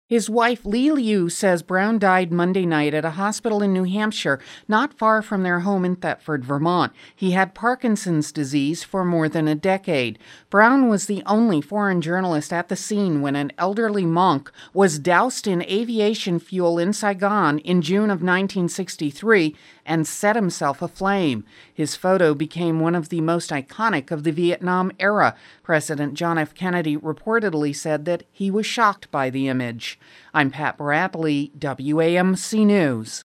His wife, Lee Liu, says Brown died Monday night at a hospital in New Hampshire, not far from their home in Thetford, Vermont. He had Parkinson's disease for more than a decade. Brown was the only foreign journalist at the scene when an elderly monk was doused in aviation fuel in Saigon in June of 1963 and set himself aflame. His photo became one of the most iconic of the Vietnam era. President John F. Kennedy reportedly said that he was shocked by the image. I'm Pat Bradley, WAMC News.